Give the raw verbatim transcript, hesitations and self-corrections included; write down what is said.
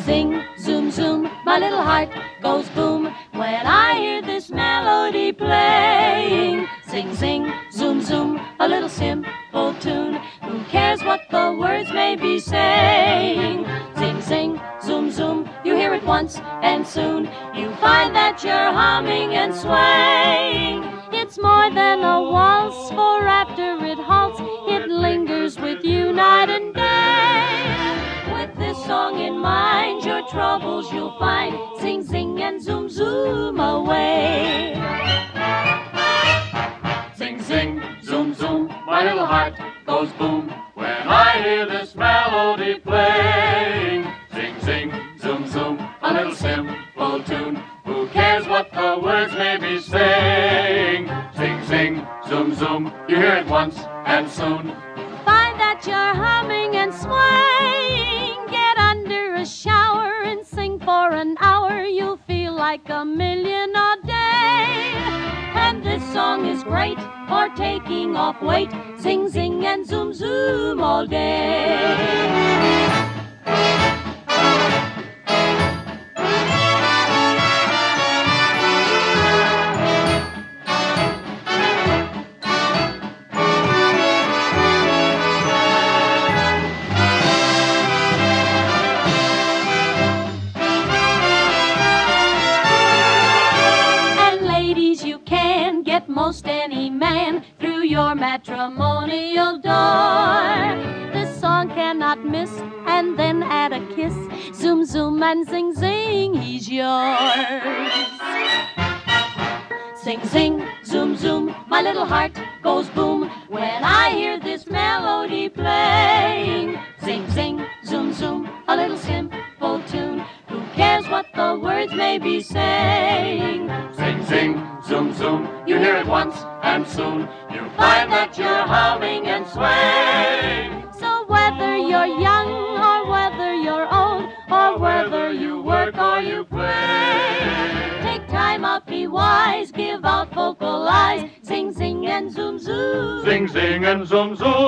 zing, zoom, zoom, my little heart goes boom when I hear this melody playing. Sing, sing, zoom, zoom, a little simple tune. Who cares what the words may be saying? Sing, sing, zoom, zoom, you hear it once and soon you find that you're humming and swaying. It's more than a waltz, for after it halts, it lingers with you night and day. With this song in mind, your troubles you'll find. Sing, sing, and zoom, zoom away. Sing, sing, zoom, zoom, my little heart goes boom when I hear this melody playing. Sing, sing, zoom, zoom, a little simple tune. Who cares what the words may be saying? Sing, sing, zoom, zoom, you hear it once and soon Find that you're humming and swaying. Get under a shower and sing for an hour. You'll feel like a million a day. And this song is great for taking off weight. Sing, sing, and zoom, zoom all day. Most any man through your matrimonial door. This song cannot miss, and then add a kiss. Zoom, zoom, and zing, zing, he's yours. Sing, sing, zoom, zoom, my little heart goes boom when I hear this melody playing. Sing, sing, zoom, zoom, a little simple tune. Who cares what the words may be saying? Sing, sing, zoom, zoom, you hear it once and soon you find that you're humming and swaying. So whether you're young or whether you're old, or whether you work or you play, take time out, be wise, give out vocalize. Sing, sing, and zoom, zoom. Sing, sing, and zoom, zoom.